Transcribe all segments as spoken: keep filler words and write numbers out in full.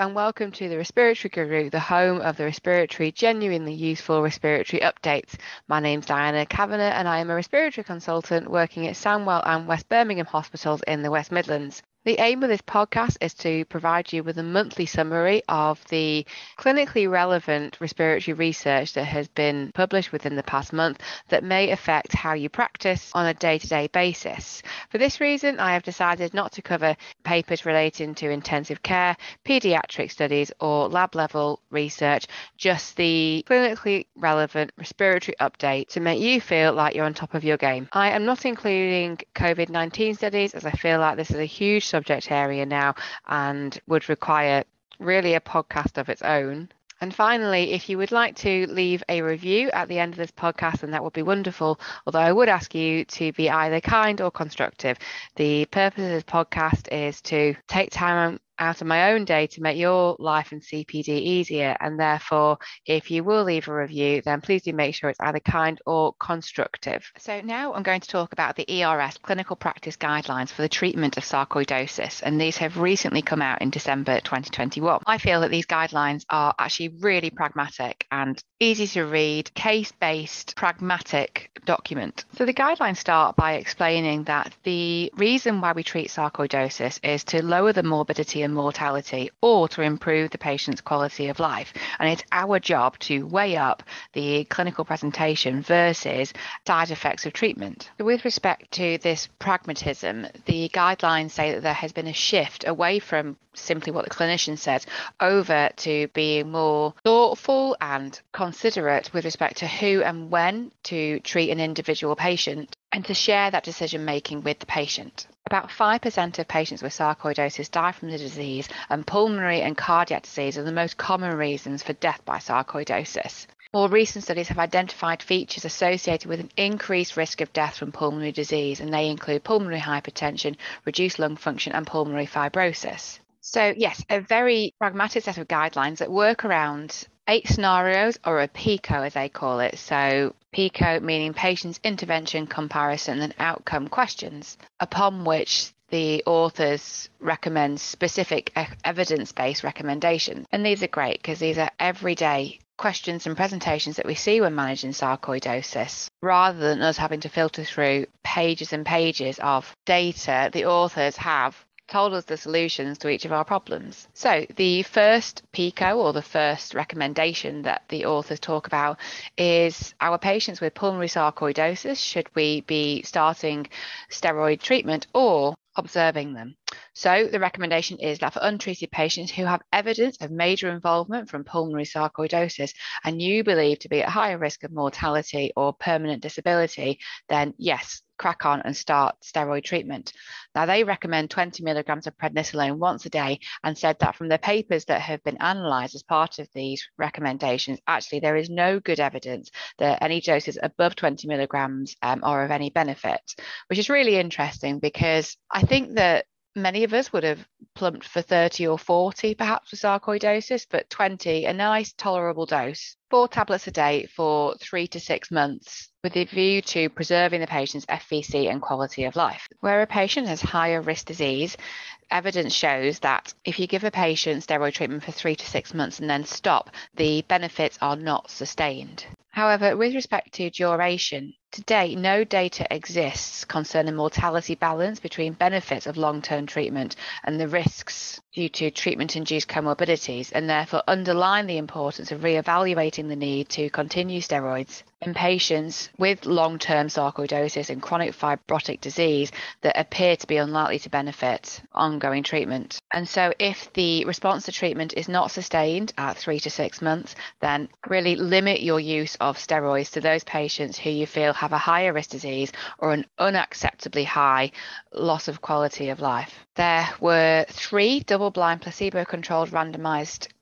and welcome to the Respiratory Guru, the home of the respiratory, genuinely useful respiratory updates. My name's Diana Kavanagh and I am a respiratory consultant working at Sandwell and West Birmingham hospitals in the West Midlands. The aim of this podcast is to provide you with a monthly summary of the clinically relevant respiratory research that has been published within the past month that may affect how you practice on a day-to-day basis. For this reason, I have decided not to cover papers relating to intensive care, paediatric studies or lab-level research, just the clinically relevant respiratory update to make you feel like you're on top of your game. I am not including COVID nineteen studies as I feel like this is a huge subject area now and would require really a podcast of its own. And finally, if you would like to leave a review at the end of this podcast, then that would be wonderful, although I would ask you to be either kind or constructive. The purpose of this podcast is to take time out of my own day to make your life in C P D easier, and therefore if you will leave a review, then please do make sure it's either kind or constructive. So now I'm going to talk about the E R S clinical practice guidelines for the treatment of sarcoidosis, and these have recently come out in December twenty twenty-one. I feel that these guidelines are actually really pragmatic and easy to read, case-based, pragmatic document. So the guidelines start by explaining that the reason why we treat sarcoidosis is to lower the morbidity and mortality or to improve the patient's quality of life. And it's our job to weigh up the clinical presentation versus side effects of treatment. With respect to this pragmatism, the guidelines say that there has been a shift away from simply what the clinician says over to being more thoughtful and considerate with respect to who and when to treat an individual patient and to share that decision making with the patient. About five percent of patients with sarcoidosis die from the disease, and pulmonary and cardiac disease are the most common reasons for death by sarcoidosis. More recent studies have identified features associated with an increased risk of death from pulmonary disease, and they include pulmonary hypertension, reduced lung function, and pulmonary fibrosis. So yes, a very pragmatic set of guidelines that work around eight scenarios, or a PICO as they call it. So PICO meaning patient's intervention, comparison and outcome questions, upon which the authors recommend specific evidence-based recommendations. And these are great because these are everyday questions and presentations that we see when managing sarcoidosis. Rather than us having to filter through pages and pages of data, the authors have told us the solutions to each of our problems. So the first PICO, or the first recommendation that the authors talk about, is our patients with pulmonary sarcoidosis, should we be starting steroid treatment or observing them? So the recommendation is that for untreated patients who have evidence of major involvement from pulmonary sarcoidosis and you believe to be at higher risk of mortality or permanent disability, then yes, crack on and start steroid treatment. Now, they recommend twenty milligrams of prednisolone once a day, and said that from the papers that have been analysed as part of these recommendations, actually there is no good evidence that any doses above twenty milligrams um, are of any benefit, which is really interesting because I think that many of us would have plumped for thirty or forty perhaps for sarcoidosis, but twenty, a nice tolerable dose, four tablets a day for three to six months with a view to preserving the patient's F V C and quality of life. Where a patient has higher risk disease, evidence shows that if you give a patient steroid treatment for three to six months and then stop, the benefits are not sustained. However, with respect to duration, to date, no data exists concerning mortality balance between benefits of long-term treatment and the risks due to treatment-induced comorbidities, and therefore underline the importance of re-evaluating the need to continue steroids in patients with long-term sarcoidosis and chronic fibrotic disease that appear to be unlikely to benefit ongoing treatment. And so if the response to treatment is not sustained at three to six months, then really limit your use of steroids to those patients who you feel have a higher risk disease or an unacceptably high loss of quality of life. There were three double-blind placebo-controlled randomized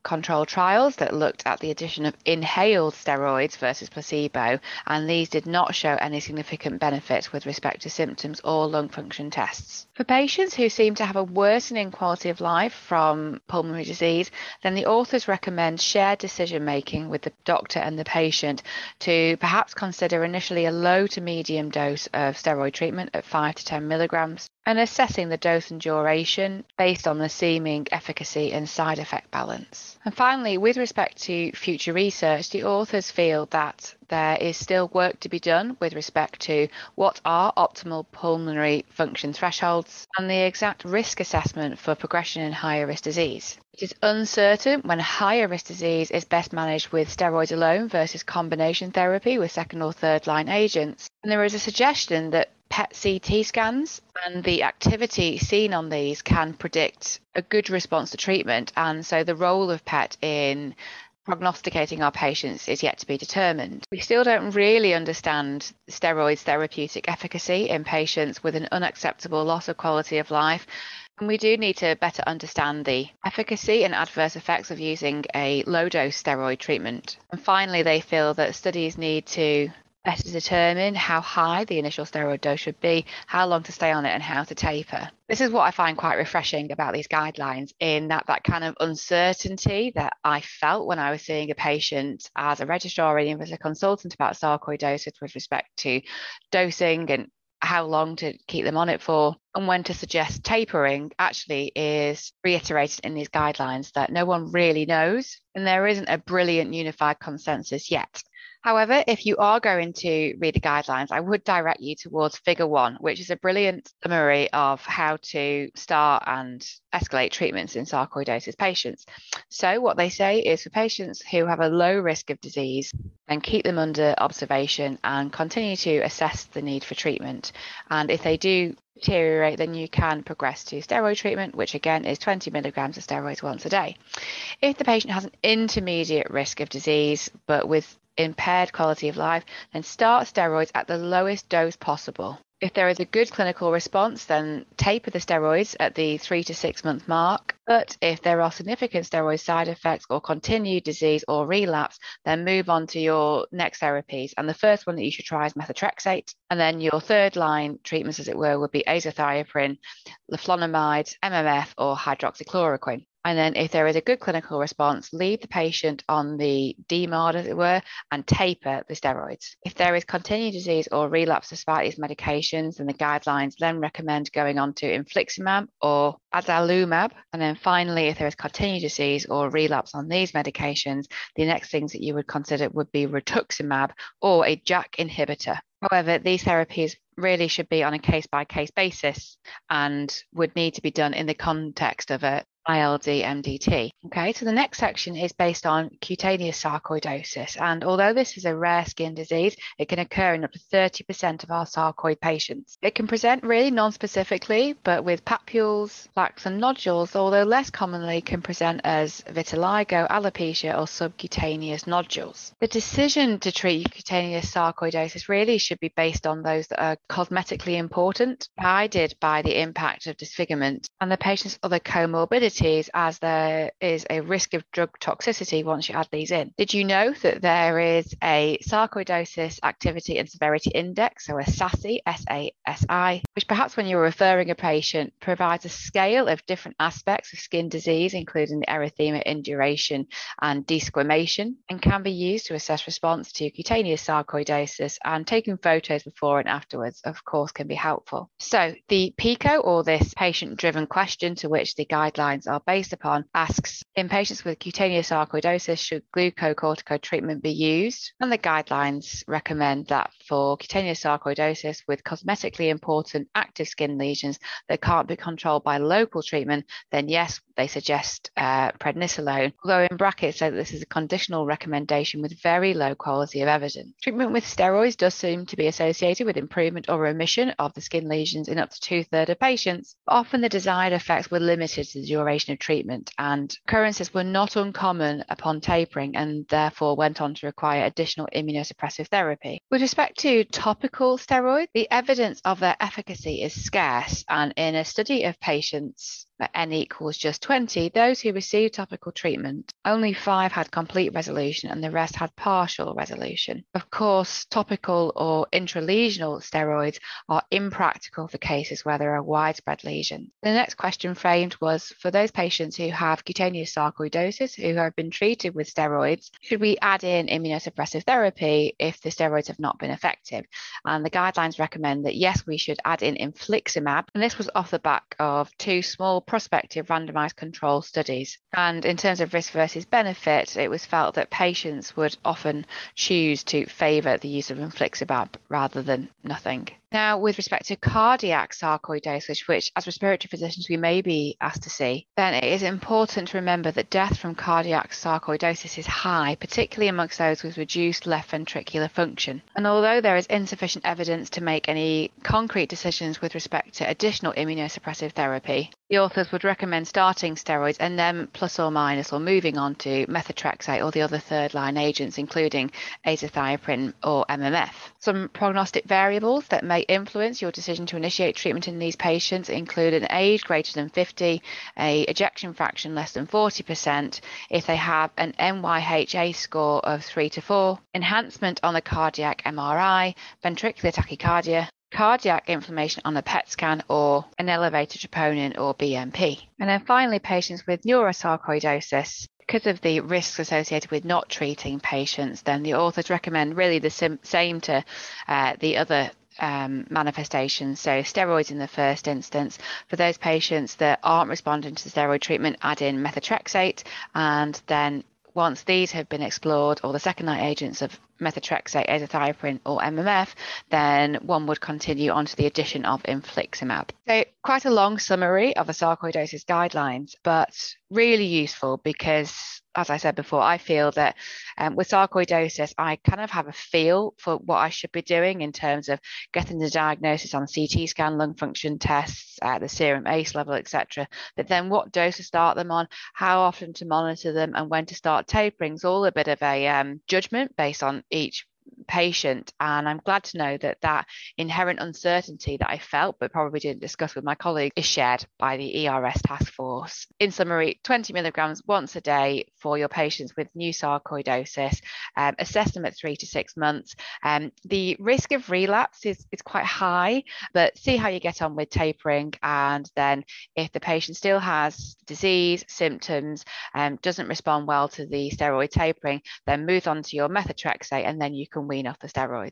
controlled trials that looked at the addition of inhaled steroids versus placebo, and these did not show any significant benefits with respect to symptoms or lung function tests. For patients who seem to have a worsening quality of life from pulmonary disease, then the authors recommend shared decision making with the doctor and the patient to perhaps consider initially a low to medium dose of steroid treatment at five to ten milligrams, and assessing the dose and duration based on the seeming efficacy and side effect balance. And finally, with respect to future research, the authors feel that there is still work to be done with respect to what are optimal pulmonary function thresholds and the exact risk assessment for progression in higher risk disease. It is uncertain when higher risk disease is best managed with steroids alone versus combination therapy with second or third line agents. And there is a suggestion that P E T C T scans and the activity seen on these can predict a good response to treatment, and so the role of P E T in prognosticating our patients is yet to be determined. We still don't really understand steroids' therapeutic efficacy in patients with an unacceptable loss of quality of life, and we do need to better understand the efficacy and adverse effects of using a low-dose steroid treatment. And finally, they feel that studies need to better determine how high the initial steroid dose should be, how long to stay on it, and how to taper. This is what I find quite refreshing about these guidelines, in that that kind of uncertainty that I felt when I was seeing a patient as a registrar and as a consultant about sarcoidosis with respect to dosing and how long to keep them on it for and when to suggest tapering, actually is reiterated in these guidelines, that no one really knows and there isn't a brilliant unified consensus yet. However, if you are going to read the guidelines, I would direct you towards figure one, which is a brilliant summary of how to start and escalate treatments in sarcoidosis patients. So what they say is for patients who have a low risk of disease, then keep them under observation and continue to assess the need for treatment. And if they do deteriorate, then you can progress to steroid treatment, which again is twenty milligrams of steroids once a day. If the patient has an intermediate risk of disease, but with impaired quality of life, then start steroids at the lowest dose possible. If there is a good clinical response, then taper the steroids at the three to six month mark. But if there are significant steroid side effects or continued disease or relapse, then move on to your next therapies. And the first one that you should try is methotrexate. And then your third line treatments, as it were, would be azathioprine, leflunomide, M M F, or hydroxychloroquine. And then if there is a good clinical response, leave the patient on the D M A R D, as it were, and taper the steroids. If there is continued disease or relapse despite these medications, then the guidelines then recommend going on to infliximab or adalimumab. And then finally, if there is continued disease or relapse on these medications, the next things that you would consider would be rituximab or a JAK inhibitor. However, these therapies really should be on a case-by-case basis and would need to be done in the context of a I L D M D T. Okay, so the next section is based on cutaneous sarcoidosis. And although this is a rare skin disease, it can occur in up to thirty percent of our sarcoid patients. It can present really non-specifically, but with papules, plaques and nodules, although less commonly can present as vitiligo, alopecia or subcutaneous nodules. The decision to treat cutaneous sarcoidosis really should be based on those that are cosmetically important, guided by the impact of disfigurement and the patient's other comorbidities, as there is a risk of drug toxicity once you add these in. Did you know that there is a sarcoidosis activity and severity index, so a S A S I, S A S I, which perhaps when you're referring a patient provides a scale of different aspects of skin disease, including the erythema, induration and desquamation, and can be used to assess response to cutaneous sarcoidosis, and taking photos before and afterwards, of course, can be helpful. So the PICO, or this patient-driven question to which the guidelines are based upon, asks, in patients with cutaneous sarcoidosis, should glucocorticoid treatment be used? And the guidelines recommend that for cutaneous sarcoidosis with cosmetically important active skin lesions that can't be controlled by local treatment, then yes, they suggest uh, prednisolone, although in brackets say that this is a conditional recommendation with very low quality of evidence. Treatment with steroids does seem to be associated with improvement or remission of the skin lesions in up to two-thirds of patients. Often the desired effects were limited to the duration of treatment, and occurrences were not uncommon upon tapering and therefore went on to require additional immunosuppressive therapy. With respect to topical steroids, the evidence of their efficacy is scarce, and in a study of patients at N equals just twenty, those who received topical treatment, only five had complete resolution and the rest had partial resolution. Of course, topical or intralesional steroids are impractical for cases where there are widespread lesions. The next question framed was for those patients who have cutaneous sarcoidosis who have been treated with steroids, should we add in immunosuppressive therapy if the steroids have not been effective? And the guidelines recommend that yes, we should add in infliximab, and this was off the back of two small prospective randomized control studies. And in terms of risk versus benefit, it was felt that patients would often choose to favour the use of infliximab rather than nothing. Now, with respect to cardiac sarcoidosis, which as respiratory physicians we may be asked to see, then it is important to remember that death from cardiac sarcoidosis is high, particularly amongst those with reduced left ventricular function. And although there is insufficient evidence to make any concrete decisions with respect to additional immunosuppressive therapy, the authors would recommend starting steroids and then plus or minus or moving on to methotrexate or the other third-line agents, including azathioprine or M M F. Some prognostic variables that may influence your decision to initiate treatment in these patients include an age greater than fifty, a ejection fraction less than forty percent, if they have an N Y H A score of three to four, enhancement on the cardiac M R I, ventricular tachycardia, cardiac inflammation on a P E T scan, or an elevated troponin or B M P. And then finally, patients with neurosarcoidosis. Because of the risks associated with not treating patients, then the authors recommend really the sim- same to uh, the other um, manifestations. So steroids in the first instance. For those patients that aren't responding to the steroid treatment, add in methotrexate, and then once these have been explored, or the second-line agents of methotrexate, azathioprine or M M F, then one would continue on to the addition of infliximab. So quite a long summary of the sarcoidosis guidelines, but really useful because, as I said before, I feel that um, with sarcoidosis, I kind of have a feel for what I should be doing in terms of getting the diagnosis on C T scan, lung function tests, uh, the serum A C E level, et cetera. But then what dose to start them on, how often to monitor them, and when to start tapering is all a bit of a um, judgment based on each patient. And I'm glad to know that that inherent uncertainty that I felt but probably didn't discuss with my colleague is shared by the E R S task force. In summary, twenty milligrams once a day for your patients with new sarcoidosis. Um, assess them at three to six months. Um, the risk of relapse is, is quite high, but see how you get on with tapering, and then if the patient still has disease, symptoms, um, doesn't respond well to the steroid tapering, then move on to your methotrexate, and then you can wean off the steroids.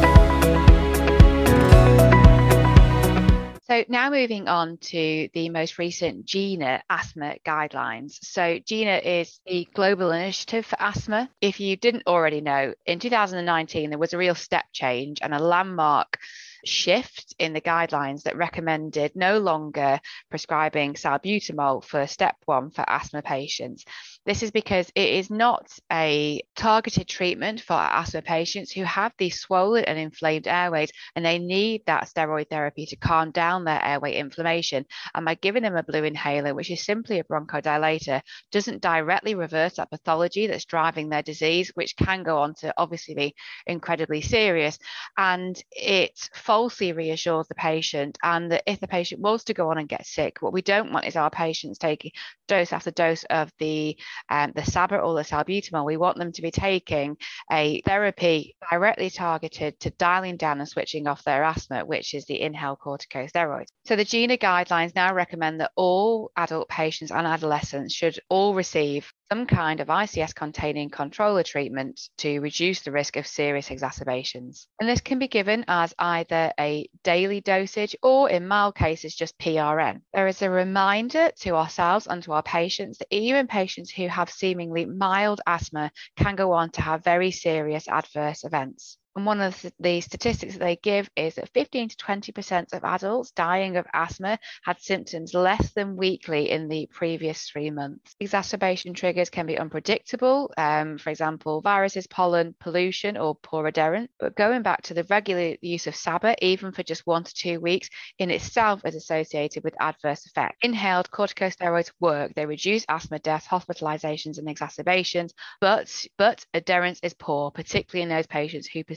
So now moving on to the most recent GINA asthma guidelines. So GINA is the global initiative for asthma. If you didn't already know, in two thousand nineteen, there was a real step change and a landmark shift in the guidelines that recommended no longer prescribing salbutamol for step one for asthma patients. This is because it is not a targeted treatment for asthma patients who have these swollen and inflamed airways, and they need that steroid therapy to calm down their airway inflammation. And by giving them a blue inhaler, which is simply a bronchodilator, doesn't directly reverse that pathology that's driving their disease, which can go on to obviously be incredibly serious. And it falsely reassures the patient, and that if the patient was to go on and get sick, what we don't want is our patients taking dose after dose of the um, the S A B A or the salbutamol. We want them to be taking a therapy directly targeted to dialing down and switching off their asthma, which is the inhaled corticosteroids. So the GINA guidelines now recommend that all adult patients and adolescents should all receive some kind of I C S-containing controller treatment to reduce the risk of serious exacerbations. And this can be given as either a daily dosage or, in mild cases, just P R N. There is a reminder to ourselves and to our patients that even patients who have seemingly mild asthma can go on to have very serious adverse events. And one of the statistics that they give is that fifteen to twenty percent of adults dying of asthma had symptoms less than weekly in the previous three months. Exacerbation triggers can be unpredictable, um, for example, viruses, pollen, pollution, or poor adherence. But going back to the regular use of S A B A, even for just one to two weeks, in itself is associated with adverse effects. Inhaled corticosteroids work. They reduce asthma deaths, hospitalizations, and exacerbations, but, but adherence is poor, particularly in those patients who persist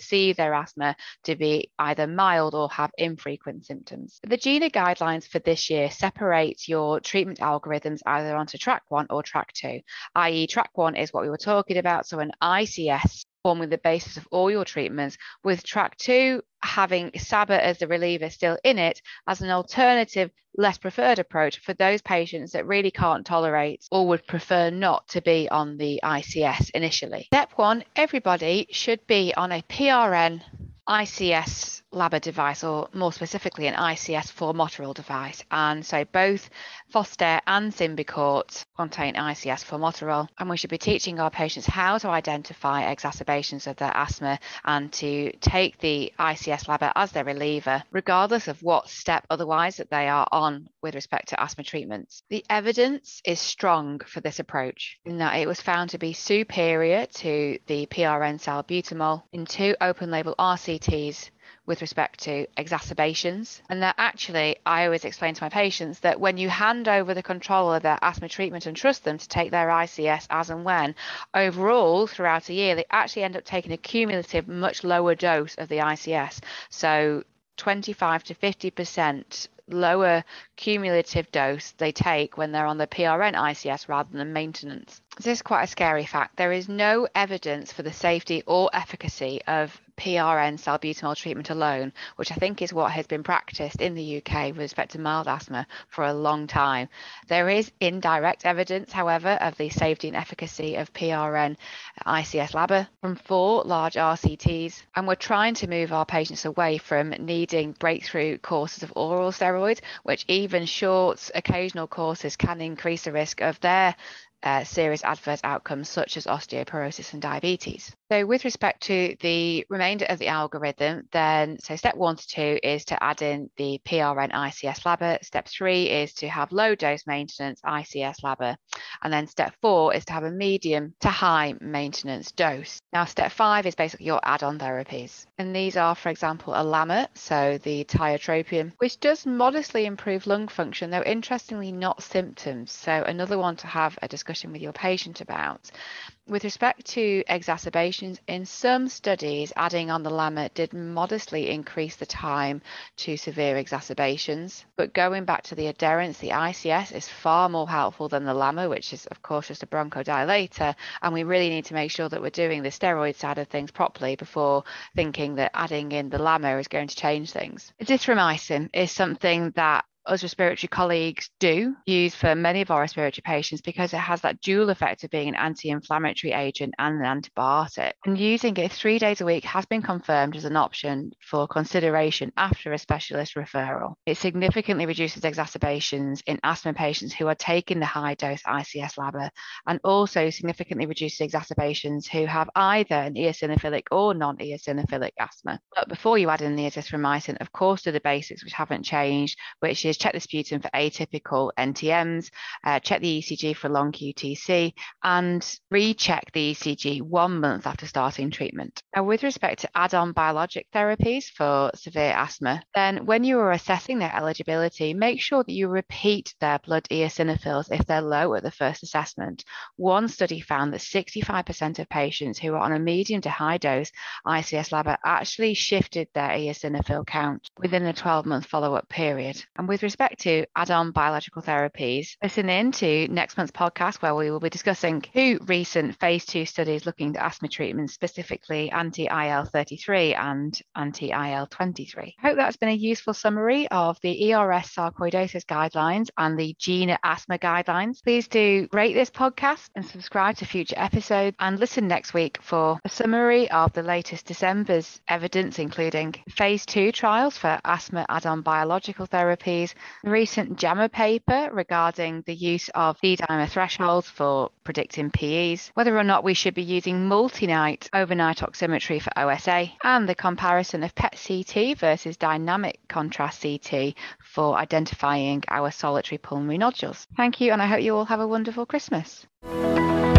perceive their asthma to be either mild or have infrequent symptoms. The GINA guidelines for this year separate your treatment algorithms either onto track one or track two, that is track one is what we were talking about, so an I C S forming the basis of all your treatments, with track two having S A B A as the reliever still in it as an alternative, less preferred approach for those patients that really can't tolerate or would prefer not to be on the I C S initially. Step one, everybody should be on a P R N I C S L A B A device, or more specifically an I C S formoterol device. And so both Foster and Symbicort contain I C S formoterol, and we should be teaching our patients how to identify exacerbations of their asthma and to take the I C S L A B A as their reliever, regardless of what step otherwise that they are on with respect to asthma treatments. The evidence is strong for this approach in that it was found to be superior to the P R N salbutamol in two open label R C Ts with respect to exacerbations. And that actually, I always explain to my patients that when you hand over the control of their asthma treatment and trust them to take their I C S as and when, overall throughout a year, they actually end up taking a cumulative much lower dose of the I C S. So twenty-five to fifty percent lower cumulative dose they take when they're on the P R N I C S rather than maintenance. This is quite a scary fact. There is no evidence for the safety or efficacy of P R N salbutamol treatment alone, which I think is what has been practiced in the U K with respect to mild asthma for a long time. There is indirect evidence, however, of the safety and efficacy of P R N I C S L A B A from four large R C Ts, and we're trying to move our patients away from needing breakthrough courses of oral steroids, which even short occasional courses can increase the risk of their Uh, serious adverse outcomes such as osteoporosis and diabetes. So with respect to the remainder of the algorithm, then so step one to two is to add in the P R N I C S L A B A. Step three is to have low dose maintenance I C S L A B A. And then step four is to have a medium to high maintenance dose. Now step five is basically your add-on therapies. And these are, for example, a L A M A, so the tiotropium, which does modestly improve lung function, though interestingly not symptoms. So another one to have a discussion with your patient about. With respect to exacerbations, in some studies, adding on the L A M A did modestly increase the time to severe exacerbations. But going back to the adherence, the I C S is far more helpful than the L A M A, which is, of course, just a bronchodilator. And we really need to make sure that we're doing the steroid side of things properly before thinking that adding in the L A M A is going to change things. Azithromycin is something that us respiratory colleagues do use for many of our respiratory patients because it has that dual effect of being an anti-inflammatory agent and an antibiotic. And using it three days a week has been confirmed as an option for consideration after a specialist referral. It significantly reduces exacerbations in asthma patients who are taking the high-dose I C S L A B A, and also significantly reduces exacerbations who have either an eosinophilic or non-eosinophilic asthma. But before you add in the azithromycin, of course, do the basics which haven't changed, which is check the sputum for atypical N T Ms, uh, check the E C G for long Q T C, and recheck the E C G one month after starting treatment. Now, with respect to add-on biologic therapies for severe asthma, then when you are assessing their eligibility, make sure that you repeat their blood eosinophils if they're low at the first assessment. One study found that sixty-five percent of patients who are on a medium to high dose I C S L A B A actually shifted their eosinophil count within a twelve-month follow-up period. And with respect to add-on biological therapies, listen in to next month's podcast where we will be discussing two recent phase two studies looking at asthma treatments, specifically anti-I L thirty-three and anti-I L twenty-three. I hope that's been a useful summary of the E R S sarcoidosis guidelines and the GINA asthma guidelines. Please do rate this podcast and subscribe to future episodes, and listen next week for a summary of the latest December's evidence, including phase two trials for asthma add-on biological therapies, the recent JAMA paper regarding the use of D-dimer thresholds for predicting P Es, whether or not we should be using multi-night overnight oximetry for O S A, and the comparison of P E T C T versus dynamic contrast C T for identifying our solitary pulmonary nodules. Thank you, and I hope you all have a wonderful Christmas.